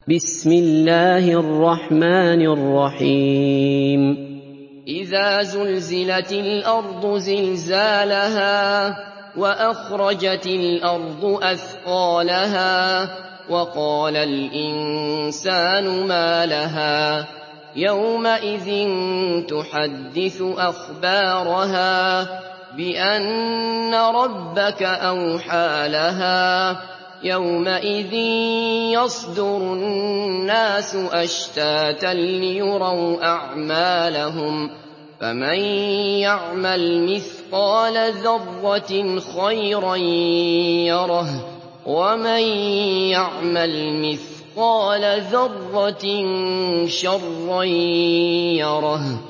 بسم الله الرحمن الرحيم إذا زلزلت الأرض زلزالها وأخرجت الأرض أثقالها وقال الإنسان ما لها يومئذ تحدث أخبارها بأن ربك أوحى لها يومئذ يصدر الناس أشتاتا ليروا أعمالهم فمن يعمل مثقال ذرة خيرا يره ومن يعمل مثقال ذرة شرا يره